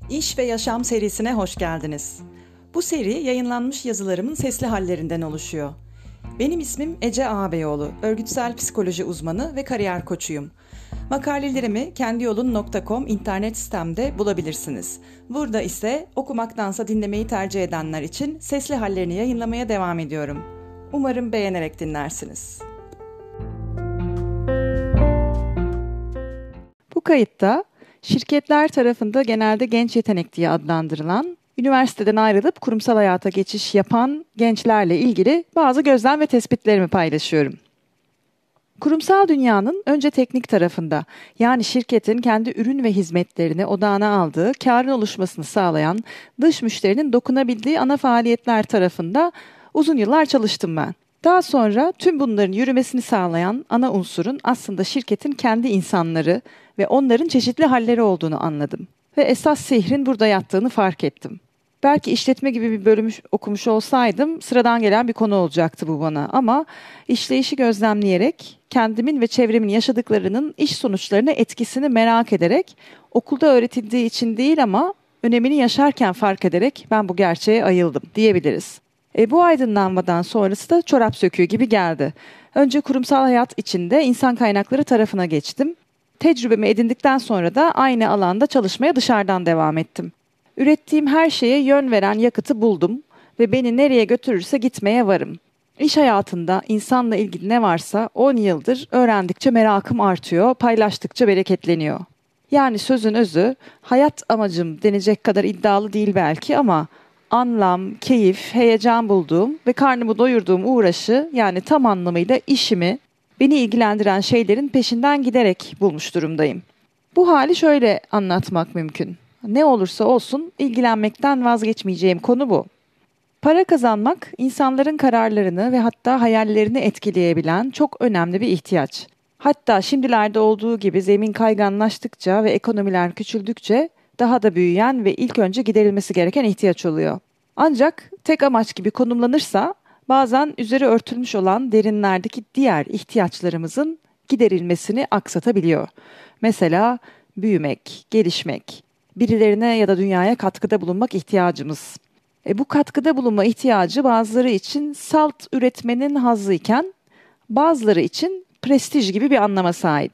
İş ve Yaşam serisine hoş geldiniz. Bu seri yayınlanmış yazılarımın sesli hallerinden oluşuyor. Benim ismim Ece Ağabeyoğlu, örgütsel psikoloji uzmanı ve kariyer koçuyum. Makalelerimi kendiyolun.com internet sitemde bulabilirsiniz. Burada ise okumaktansa dinlemeyi tercih edenler için sesli hallerini yayınlamaya devam ediyorum. Umarım beğenerek dinlersiniz. Bu kayıtta şirketler tarafında genelde genç yetenek diye adlandırılan, üniversiteden ayrılıp kurumsal hayata geçiş yapan gençlerle ilgili bazı gözlem ve tespitlerimi paylaşıyorum. Kurumsal dünyanın önce teknik tarafında, yani şirketin kendi ürün ve hizmetlerini odağına aldığı, kârın oluşmasını sağlayan, dış müşterinin dokunabildiği ana faaliyetler tarafında uzun yıllar çalıştım ben. Daha sonra tüm bunların yürümesini sağlayan ana unsurun aslında şirketin kendi insanları ve onların çeşitli halleri olduğunu anladım. Ve esas sihrin burada yattığını fark ettim. Belki işletme gibi bir bölüm okumuş olsaydım sıradan gelen bir konu olacaktı bu bana. Ama işleyişi gözlemleyerek, kendimin ve çevremin yaşadıklarının iş sonuçlarına etkisini merak ederek, okulda öğretildiği için değil ama önemini yaşarken fark ederek ben bu gerçeğe ayıldım diyebiliriz. Bu aydınlanmadan sonrası da çorap söküğü gibi geldi. Önce kurumsal hayat içinde insan kaynakları tarafına geçtim. Tecrübemi edindikten sonra da aynı alanda çalışmaya dışarıdan devam ettim. Ürettiğim her şeye yön veren yakıtı buldum ve beni nereye götürürse gitmeye varım. İş hayatında insanla ilgili ne varsa 10 yıldır öğrendikçe merakım artıyor, paylaştıkça bereketleniyor. Yani sözün özü, hayat amacım denecek kadar iddialı değil belki ama anlam, keyif, heyecan bulduğum ve karnımı doyurduğum uğraşı, yani tam anlamıyla işimi, beni ilgilendiren şeylerin peşinden giderek bulmuş durumdayım. Bu hali şöyle anlatmak mümkün. Ne olursa olsun ilgilenmekten vazgeçmeyeceğim konu bu. Para kazanmak, insanların kararlarını ve hatta hayallerini etkileyebilen çok önemli bir ihtiyaç. Hatta şimdilerde olduğu gibi zemin kayganlaştıkça ve ekonomiler küçüldükçe daha da büyüyen ve ilk önce giderilmesi gereken ihtiyaç oluyor. Ancak tek amaç gibi konumlanırsa bazen üzeri örtülmüş olan derinlerdeki diğer ihtiyaçlarımızın giderilmesini aksatabiliyor. Mesela büyümek, gelişmek, birilerine ya da dünyaya katkıda bulunmak ihtiyacımız. Bu katkıda bulunma ihtiyacı bazıları için salt üretmenin hazzı iken bazıları için prestij gibi bir anlama sahip.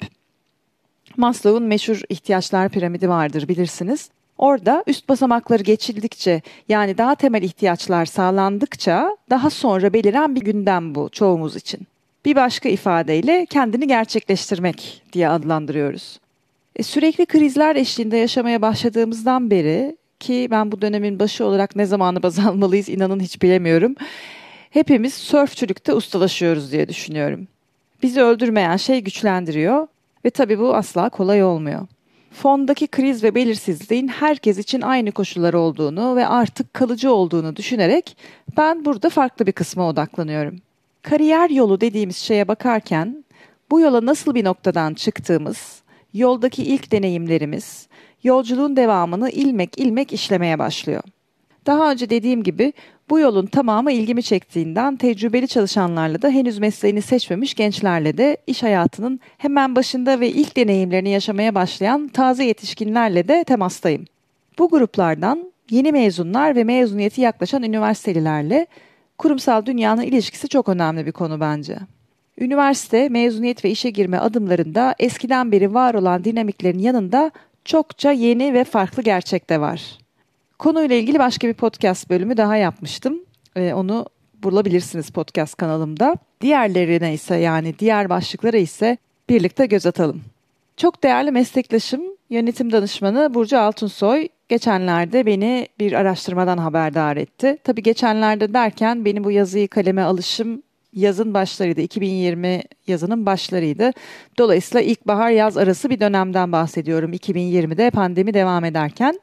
Maslow'un meşhur ihtiyaçlar piramidi vardır, bilirsiniz. Orada üst basamakları geçildikçe, yani daha temel ihtiyaçlar sağlandıkça daha sonra beliren bir gündem bu çoğumuz için. Bir başka ifadeyle kendini gerçekleştirmek diye adlandırıyoruz. Sürekli krizler eşliğinde yaşamaya başladığımızdan beri, ki ben bu dönemin başı olarak ne zamanı baz almalıyız inanın hiç bilemiyorum, hepimiz sörfçülükte ustalaşıyoruz diye düşünüyorum. Bizi öldürmeyen şey güçlendiriyor ve tabii bu asla kolay olmuyor. Fondaki kriz ve belirsizliğin herkes için aynı koşullar olduğunu ve artık kalıcı olduğunu düşünerek ben burada farklı bir kısma odaklanıyorum. Kariyer yolu dediğimiz şeye bakarken bu yola nasıl bir noktadan çıktığımız, yoldaki ilk deneyimlerimiz, yolculuğun devamını ilmek ilmek işlemeye başlıyor. Daha önce dediğim gibi bu yolun tamamı ilgimi çektiğinden tecrübeli çalışanlarla da henüz mesleğini seçmemiş gençlerle de iş hayatının hemen başında ve ilk deneyimlerini yaşamaya başlayan taze yetişkinlerle de temastayım. Bu gruplardan yeni mezunlar ve mezuniyeti yaklaşan üniversitelilerle kurumsal dünyanın ilişkisi çok önemli bir konu bence. Üniversite, mezuniyet ve işe girme adımlarında eskiden beri var olan dinamiklerin yanında çokça yeni ve farklı gerçek de var. Konuyla ilgili başka bir podcast bölümü daha yapmıştım. Onu bulabilirsiniz podcast kanalımda. Diğerlerine ise, yani diğer başlıklara ise birlikte göz atalım. Çok değerli meslektaşım, yönetim danışmanı Burcu Altunsoy geçenlerde beni bir araştırmadan haberdar etti. Tabii geçenlerde derken benim bu yazıyı kaleme alışım yazın başlarıydı. 2020 yazının başlarıydı. Dolayısıyla ilkbahar yaz arası bir dönemden bahsediyorum. 2020'de pandemi devam ederken.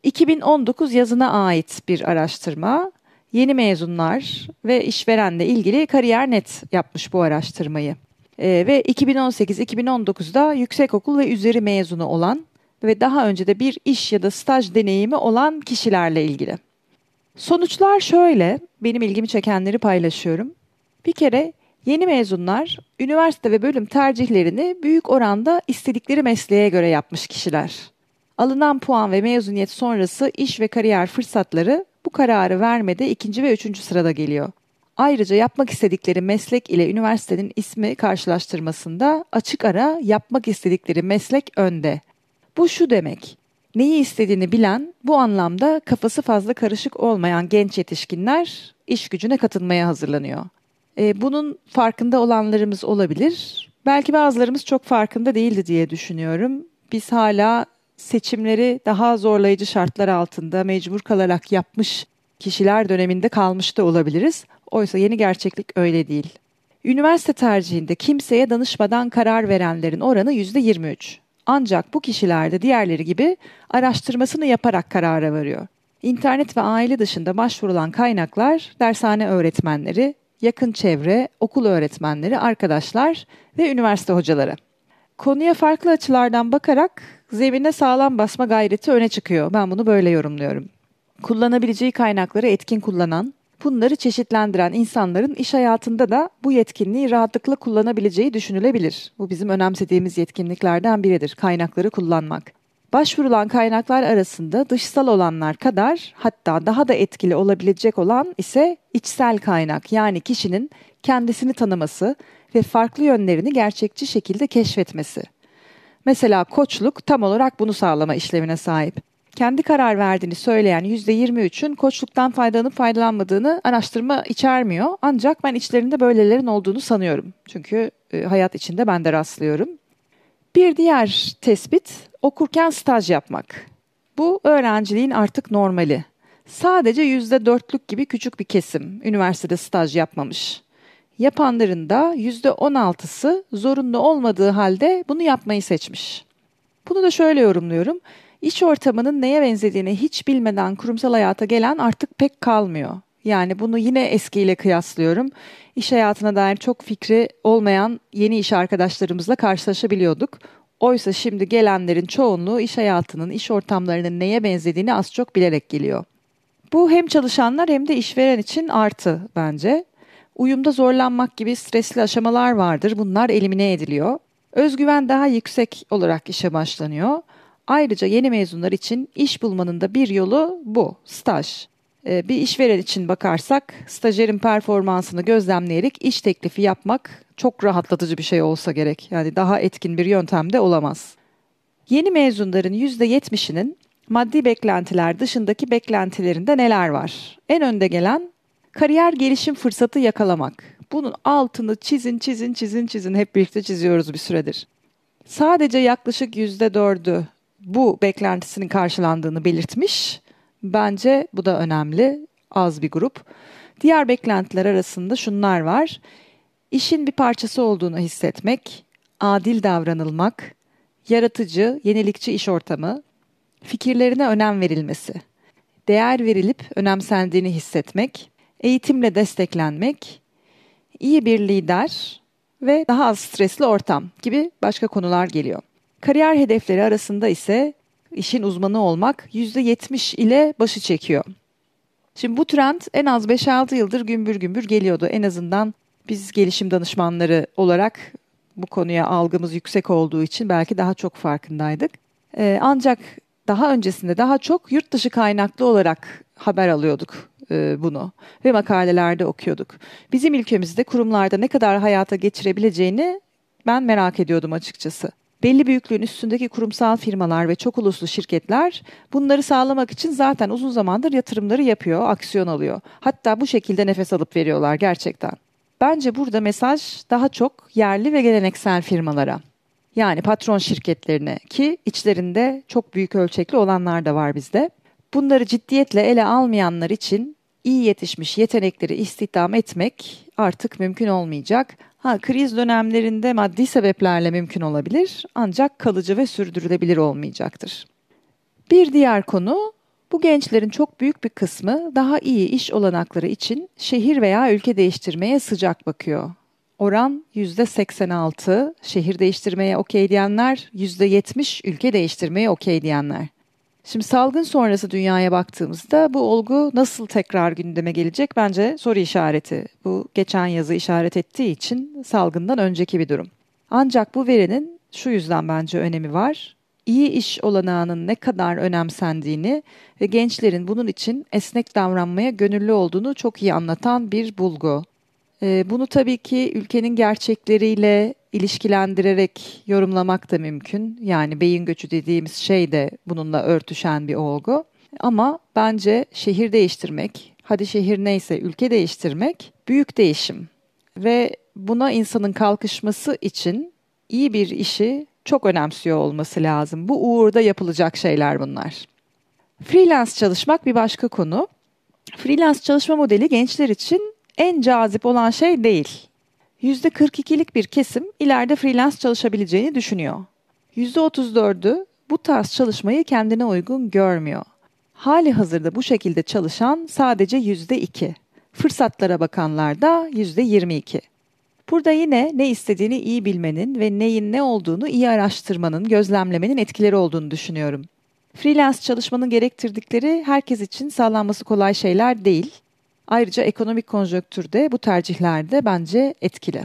2019 yazına ait bir araştırma. Yeni mezunlar ve işverenle ilgili Kariyer.net yapmış bu araştırmayı. Ve 2018-2019'da yüksekokul ve üzeri mezunu olan ve daha önce de bir iş ya da staj deneyimi olan kişilerle ilgili. Sonuçlar şöyle, benim ilgimi çekenleri paylaşıyorum. Bir kere yeni mezunlar üniversite ve bölüm tercihlerini büyük oranda istedikleri mesleğe göre yapmış kişiler. Alınan puan ve mezuniyet sonrası iş ve kariyer fırsatları bu kararı vermede 2. ve 3. sırada geliyor. Ayrıca yapmak istedikleri meslek ile üniversitenin ismi karşılaştırmasında açık ara yapmak istedikleri meslek önde. Bu şu demek: neyi istediğini bilen, bu anlamda kafası fazla karışık olmayan genç yetişkinler iş gücüne katılmaya hazırlanıyor. Bunun farkında olanlarımız olabilir. Belki bazılarımız çok farkında değildi diye düşünüyorum. Biz hala seçimleri daha zorlayıcı şartlar altında mecbur kalarak yapmış kişiler döneminde kalmış da olabiliriz. Oysa yeni gerçeklik öyle değil. Üniversite tercihinde kimseye danışmadan karar verenlerin oranı %23. Ancak bu kişiler de diğerleri gibi araştırmasını yaparak karara varıyor. İnternet ve aile dışında başvurulan kaynaklar dershane öğretmenleri, yakın çevre, okul öğretmenleri, arkadaşlar ve üniversite hocaları. Konuya farklı açılardan bakarak zemine sağlam basma gayreti öne çıkıyor. Ben bunu böyle yorumluyorum. Kullanabileceği kaynakları etkin kullanan, bunları çeşitlendiren insanların iş hayatında da bu yetkinliği rahatlıkla kullanabileceği düşünülebilir. Bu bizim önemsediğimiz yetkinliklerden biridir, kaynakları kullanmak. Başvurulan kaynaklar arasında dışsal olanlar kadar, hatta daha da etkili olabilecek olan ise içsel kaynak, yani kişinin kendisini tanıması ve farklı yönlerini gerçekçi şekilde keşfetmesi. Mesela koçluk tam olarak bunu sağlama işlevine sahip. Kendi karar verdiğini söyleyen %23'ün koçluktan faydalanıp faydalanmadığını araştırma içermiyor. Ancak ben içlerinde böylelerin olduğunu sanıyorum. Çünkü hayat içinde ben de rastlıyorum. Bir diğer tespit, okurken staj yapmak. Bu öğrenciliğin artık normali. Sadece %4'lük gibi küçük bir kesim üniversitede staj yapmamış. Yapanların da %16'sı zorunlu olmadığı halde bunu yapmayı seçmiş. Bunu da şöyle yorumluyorum. İş ortamının neye benzediğini hiç bilmeden kurumsal hayata gelen artık pek kalmıyor. Yani bunu yine eskiyle kıyaslıyorum. İş hayatına dair çok fikri olmayan yeni iş arkadaşlarımızla karşılaşabiliyorduk. Oysa şimdi gelenlerin çoğunluğu iş hayatının, iş ortamlarının neye benzediğini az çok bilerek geliyor. Bu hem çalışanlar hem de işveren için artı bence. Uyumda zorlanmak gibi stresli aşamalar vardır. Bunlar elimine ediliyor. Özgüven daha yüksek olarak işe başlanıyor. Ayrıca yeni mezunlar için iş bulmanın da bir yolu bu, staj. Bir işveren için bakarsak, stajyerin performansını gözlemleyerek iş teklifi yapmak çok rahatlatıcı bir şey olsa gerek. Yani daha etkin bir yöntem de olamaz. Yeni mezunların %70'inin maddi beklentiler dışındaki beklentilerinde neler var? En önde gelen kariyer gelişim fırsatı yakalamak. Bunun altını çizin hep birlikte çiziyoruz bir süredir. Sadece yaklaşık %4'ü bu beklentisinin karşılandığını belirtmiş. Bence bu da önemli, az bir grup. Diğer beklentiler arasında şunlar var. İşin bir parçası olduğunu hissetmek, adil davranılmak, yaratıcı, yenilikçi iş ortamı, fikirlerine önem verilmesi, değer verilip önemsendiğini hissetmek, eğitimle desteklenmek, iyi bir lider ve daha az stresli ortam gibi başka konular geliyor. Kariyer hedefleri arasında ise işin uzmanı olmak %70 ile başı çekiyor. Şimdi bu trend en az 5-6 yıldır gümbür gümbür geliyordu. En azından biz gelişim danışmanları olarak bu konuya algımız yüksek olduğu için belki daha çok farkındaydık. Ancak daha öncesinde daha çok yurt dışı kaynaklı olarak haber alıyorduk bunu ve makalelerde okuyorduk. Bizim ülkemizde kurumlarda ne kadar hayata geçirebileceğini ben merak ediyordum açıkçası. Belli büyüklüğün üstündeki kurumsal firmalar ve çok uluslu şirketler bunları sağlamak için zaten uzun zamandır yatırımları yapıyor, aksiyon alıyor. Hatta bu şekilde nefes alıp veriyorlar gerçekten. Bence burada mesaj daha çok yerli ve geleneksel firmalara. Yani patron şirketlerine, ki içlerinde çok büyük ölçekli olanlar da var bizde. Bunları ciddiyetle ele almayanlar için iyi yetişmiş yetenekleri istihdam etmek artık mümkün olmayacak. Kriz dönemlerinde maddi sebeplerle mümkün olabilir, ancak kalıcı ve sürdürülebilir olmayacaktır. Bir diğer konu, bu gençlerin çok büyük bir kısmı daha iyi iş olanakları için şehir veya ülke değiştirmeye sıcak bakıyor. Oran %86, şehir değiştirmeye okey diyenler, %70 ülke değiştirmeye okey diyenler. Şimdi salgın sonrası dünyaya baktığımızda bu olgu nasıl tekrar gündeme gelecek bence soru işareti. Bu geçen yazı işaret ettiği için salgından önceki bir durum. Ancak bu verinin şu yüzden bence önemi var. iyi iş olanağının ne kadar önemsendiğini ve gençlerin bunun için esnek davranmaya gönüllü olduğunu çok iyi anlatan bir bulgu. Bunu tabii ki ülkenin gerçekleriyle ilişkilendirerek yorumlamak da mümkün. Yani beyin göçü dediğimiz şey de bununla örtüşen bir olgu. Ama bence şehir değiştirmek, hadi şehir neyse ülke değiştirmek büyük değişim. Ve buna insanın kalkışması için iyi bir işi çok önemsiyor olması lazım. Bu uğurda yapılacak şeyler bunlar. Freelance çalışmak bir başka konu. Freelance çalışma modeli gençler için en cazip olan şey değil. %42'lik bir kesim ileride freelance çalışabileceğini düşünüyor. %34'ü bu tarz çalışmayı kendine uygun görmüyor. Hali hazırda bu şekilde çalışan sadece %2. Fırsatlara bakanlar da %22. Burada yine ne istediğini iyi bilmenin ve neyin ne olduğunu iyi araştırmanın, gözlemlemenin etkileri olduğunu düşünüyorum. Freelance çalışmanın gerektirdikleri herkes için sağlanması kolay şeyler değil. Ayrıca ekonomik konjonktürde bu tercihler de bence etkili.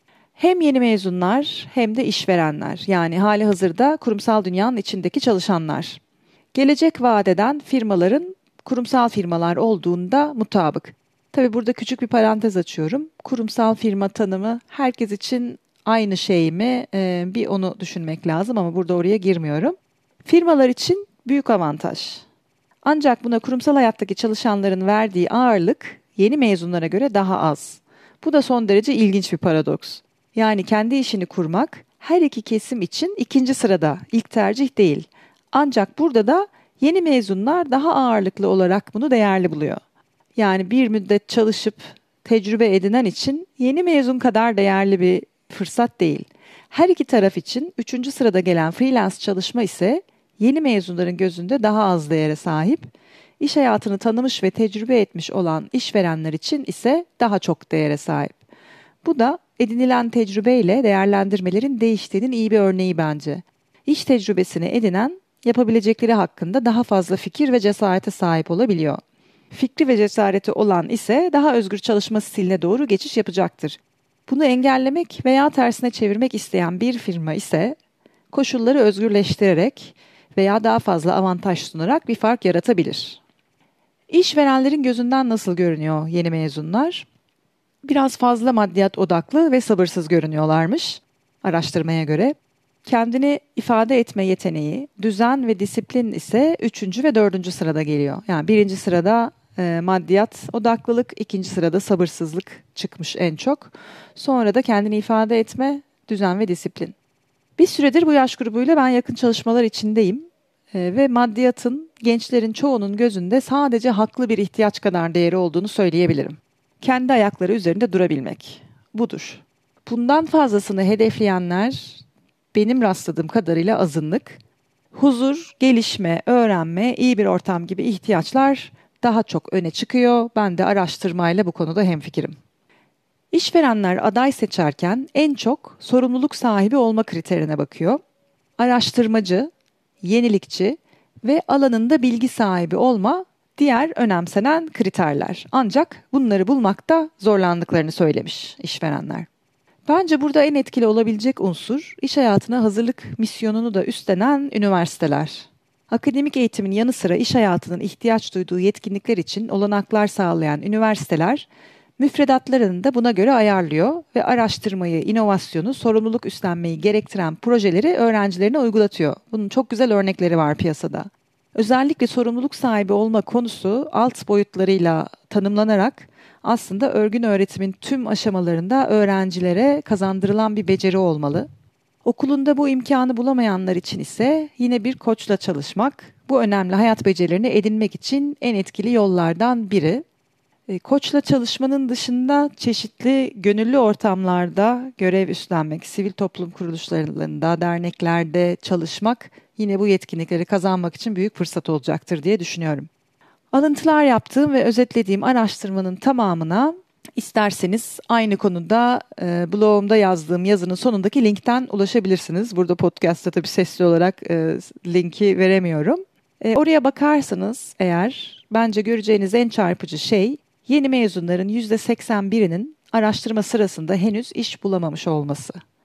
Hem yeni mezunlar hem de işverenler, yani hali hazırda kurumsal dünyanın içindeki çalışanlar. Gelecek vaat eden firmaların kurumsal firmalar olduğunda mutabık. Tabii burada küçük bir parantez açıyorum. Kurumsal firma tanımı herkes için aynı şey mi? Bir onu düşünmek lazım ama burada oraya girmiyorum. Firmalar için büyük avantaj. Ancak buna kurumsal hayattaki çalışanların verdiği ağırlık yeni mezunlara göre daha az. Bu da son derece ilginç bir paradoks. Yani kendi işini kurmak her iki kesim için ikinci sırada, ilk tercih değil. Ancak burada da yeni mezunlar daha ağırlıklı olarak bunu değerli buluyor. Yani bir müddet çalışıp tecrübe edinen için yeni mezun kadar değerli bir fırsat değil. Her iki taraf için üçüncü sırada gelen freelance çalışma ise yeni mezunların gözünde daha az değere sahip. İş hayatını tanımış ve tecrübe etmiş olan işverenler için ise daha çok değere sahip. Bu da edinilen tecrübeyle değerlendirmelerin değiştiğinin iyi bir örneği bence. İş tecrübesini edinen yapabilecekleri hakkında daha fazla fikir ve cesarete sahip olabiliyor. Fikri ve cesareti olan ise daha özgür çalışma stiline doğru geçiş yapacaktır. Bunu engellemek veya tersine çevirmek isteyen bir firma ise koşulları özgürleştirerek veya daha fazla avantaj sunarak bir fark yaratabilir. İşverenlerin gözünden nasıl görünüyor yeni mezunlar? Biraz fazla maddiyat odaklı ve sabırsız görünüyorlarmış araştırmaya göre. Kendini ifade etme yeteneği, düzen ve disiplin ise 3. ve 4. sırada geliyor. Yani 1. sırada maddiyat odaklılık, 2. sırada sabırsızlık çıkmış en çok. Sonra da kendini ifade etme, düzen ve disiplin. Bir süredir bu yaş grubuyla ben yakın çalışmalar içindeyim. Ve maddiyatın gençlerin çoğunun gözünde sadece haklı bir ihtiyaç kadar değeri olduğunu söyleyebilirim. Kendi ayakları üzerinde durabilmek. Budur. Bundan fazlasını hedefleyenler benim rastladığım kadarıyla azınlık. Huzur, gelişme, öğrenme, iyi bir ortam gibi ihtiyaçlar daha çok öne çıkıyor. Ben de araştırmayla bu konuda hemfikirim. İşverenler aday seçerken en çok sorumluluk sahibi olma kriterine bakıyor. Araştırmacı, yenilikçi ve alanında bilgi sahibi olma diğer önemsenen kriterler. Ancak bunları bulmakta zorlandıklarını söylemiş işverenler. Bence burada en etkili olabilecek unsur iş hayatına hazırlık misyonunu da üstlenen üniversiteler. Akademik eğitimin yanı sıra iş hayatının ihtiyaç duyduğu yetkinlikler için olanaklar sağlayan üniversiteler müfredatlarını da buna göre ayarlıyor ve araştırmayı, inovasyonu, sorumluluk üstlenmeyi gerektiren projeleri öğrencilerine uygulatıyor. Bunun çok güzel örnekleri var piyasada. Özellikle sorumluluk sahibi olma konusu alt boyutlarıyla tanımlanarak aslında örgün öğretimin tüm aşamalarında öğrencilere kazandırılan bir beceri olmalı. Okulunda bu imkanı bulamayanlar için ise yine bir koçla çalışmak, bu önemli hayat becerilerini edinmek için en etkili yollardan biri. Koçla çalışmanın dışında çeşitli gönüllü ortamlarda görev üstlenmek, sivil toplum kuruluşlarında, derneklerde çalışmak yine bu yetkinlikleri kazanmak için büyük fırsat olacaktır diye düşünüyorum. Alıntılar yaptığım ve özetlediğim araştırmanın tamamına isterseniz aynı konuda blogumda yazdığım yazının sonundaki linkten ulaşabilirsiniz. Burada podcast'ta tabii sesli olarak linki veremiyorum. Oraya bakarsanız eğer bence göreceğiniz en çarpıcı şey yeni mezunların %81'inin araştırma sırasında henüz iş bulamamış olması.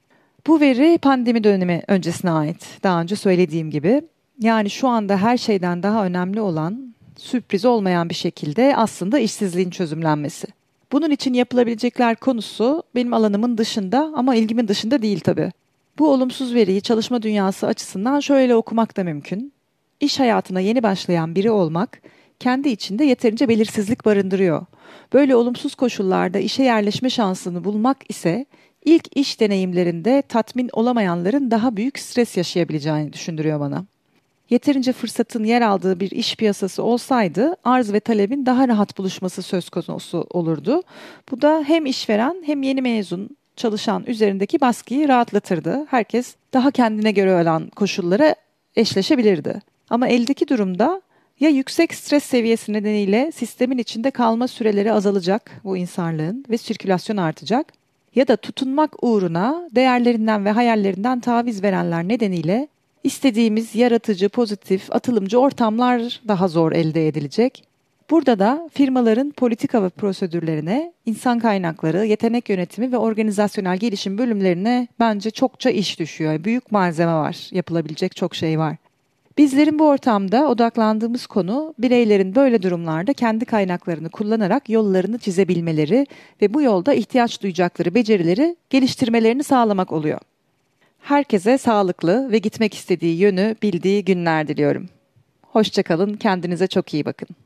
Bu veri pandemi dönemi öncesine ait. Daha önce söylediğim gibi. Yani şu anda her şeyden daha önemli olan, sürpriz olmayan bir şekilde aslında işsizliğin çözümlenmesi. Bunun için yapılabilecekler konusu benim alanımın dışında ama ilgimin dışında değil tabii. Bu olumsuz veriyi çalışma dünyası açısından şöyle okumak da mümkün. İş hayatına yeni başlayan biri olmak, kendi içinde yeterince belirsizlik barındırıyor. Böyle olumsuz koşullarda işe yerleşme şansını bulmak ise ilk iş deneyimlerinde tatmin olamayanların daha büyük stres yaşayabileceğini düşündürüyor bana. Yeterince fırsatın yer aldığı bir iş piyasası olsaydı arz ve talebin daha rahat buluşması söz konusu olurdu. Bu da hem işveren hem yeni mezun çalışan üzerindeki baskıyı rahatlatırdı. Herkes daha kendine göre olan koşullara eşleşebilirdi. Ama eldeki durumda ya yüksek stres seviyesi nedeniyle sistemin içinde kalma süreleri azalacak bu insanlığın ve sirkülasyon artacak ya da tutunmak uğruna değerlerinden ve hayallerinden taviz verenler nedeniyle İstediğimiz yaratıcı, pozitif, atılımcı ortamlar daha zor elde edilecek. Burada da firmaların politika ve prosedürlerine, insan kaynakları, yetenek yönetimi ve organizasyonel gelişim bölümlerine bence çokça iş düşüyor. Büyük malzeme var, yapılabilecek çok şey var. Bizlerin bu ortamda odaklandığımız konu bireylerin böyle durumlarda kendi kaynaklarını kullanarak yollarını çizebilmeleri ve bu yolda ihtiyaç duyacakları becerileri geliştirmelerini sağlamak oluyor. Herkese sağlıklı ve gitmek istediği yönü bildiği günler diliyorum. Hoşça kalın, kendinize çok iyi bakın.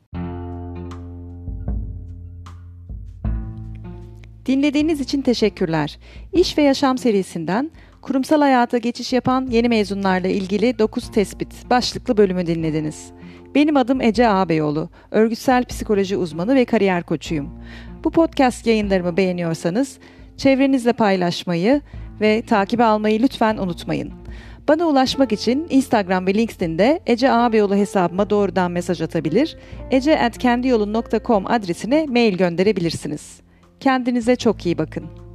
Dinlediğiniz için teşekkürler. İş ve Yaşam serisinden kurumsal hayata geçiş yapan yeni mezunlarla ilgili 9 tespit başlıklı bölümü dinlediniz. Benim adım Ece Ağabeyoğlu, örgütsel psikoloji uzmanı ve kariyer koçuyum. Bu podcast yayınlarımı beğeniyorsanız çevrenizle paylaşmayı ve takibe almayı lütfen unutmayın. Bana ulaşmak için Instagram ve LinkedIn'de Ece Ağabeyoğlu hesabıma doğrudan mesaj atabilir, ece@kendiyolun.com adresine mail gönderebilirsiniz. Kendinize çok iyi bakın.